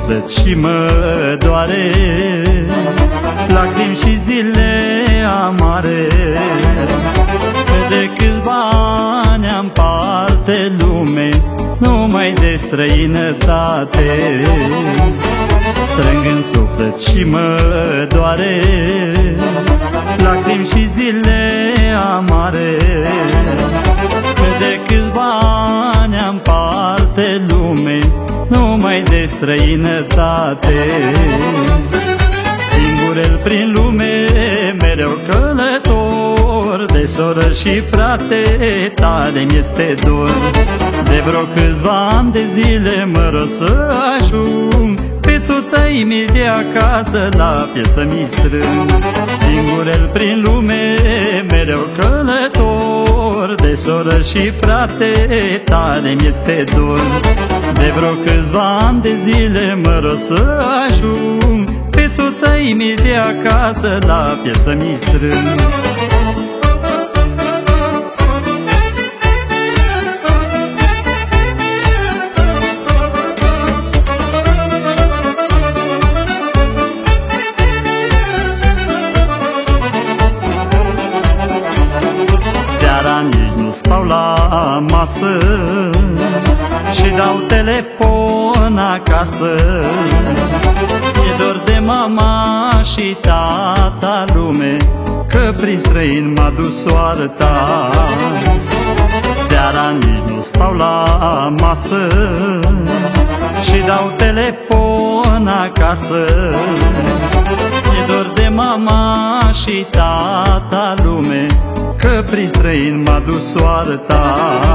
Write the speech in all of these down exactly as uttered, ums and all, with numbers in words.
suflet și mă doare, lacrimi și zile amare, că de câțiva ani am parte lume, numai de străinătate. Trâng în suflet și mă doare, lacrimi și zile amare, că de câțiva ani am parte lume, numai de străinătate. Singurel prin lume, mereu călător, de soră și frate tare mi-este dor. De vreo câțiva ani de zile mă rog să ajung pe tuța-i mii de acasă, la piesă mi strâng. Singurel prin lume, mereu călător, de soră și frate tare mi-este dor. De vreo câțiva ani de zile mă rog să ajung pe tuța-i mii de acasă, la piesă mi strâng. Seara nici nu stau la masă și dau telefon acasă. E dor de mama și tata lume, că prin străin m-a dus soarta. Seara nici nu stau la masă și dau telefon acasă. E dor de mama și tata lume, că prin străin m-a dus soarta.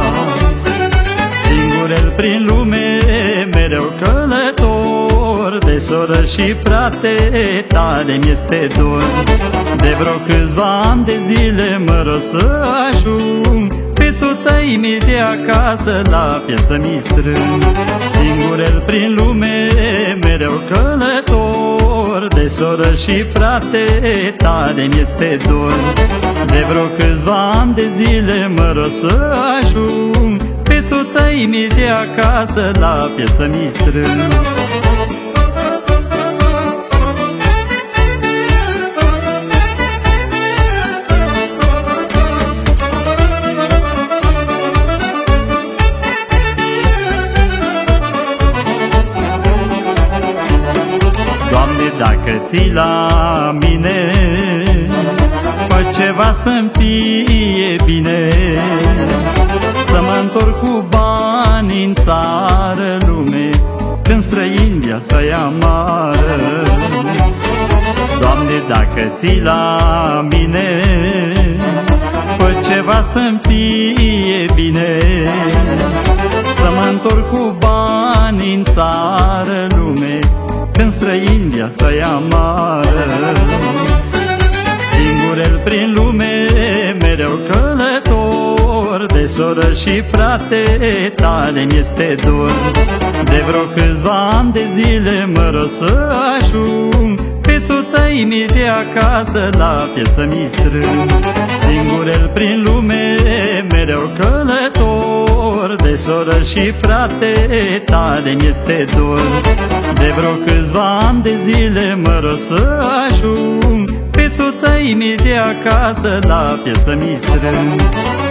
Singurel prin lume, mereu călător, de soră și frate tare mi-este dor. De vreo câțiva ani de zile mă rog să ajung pe tuța-i mii de acasă, la piesă mi strâng. Singurel prin lume, mereu călător, de soră și frate tare mi-este dor. De vreo câțiva ani de zile mă rog să ajung pe tuța-i mii de acasă, la piesă mi strâng. Doamne, dacă ții la mine, fă ceva să-mi fie bine, să mă întorc cu bani în țară lume, când străin viața e amară. Doamne, dacă ții la mine, fă ceva să-mi fie bine, să mă întorc cu bani în țară lume, când străin viața e amară. Singurel prin lume, mereu călător, de soră și frate tare mi-este dor. De vreo câțiva ani de zile mă rog să ajung pe tuța-i mii de acasă, la piesă mi strâng. Singurel prin lume, mereu călător, de soră și frate tare mi-este dor. De vreo câțiva ani de zile mă rog să ajung pe tuța-i mii de acasă, la piesă mi strâng.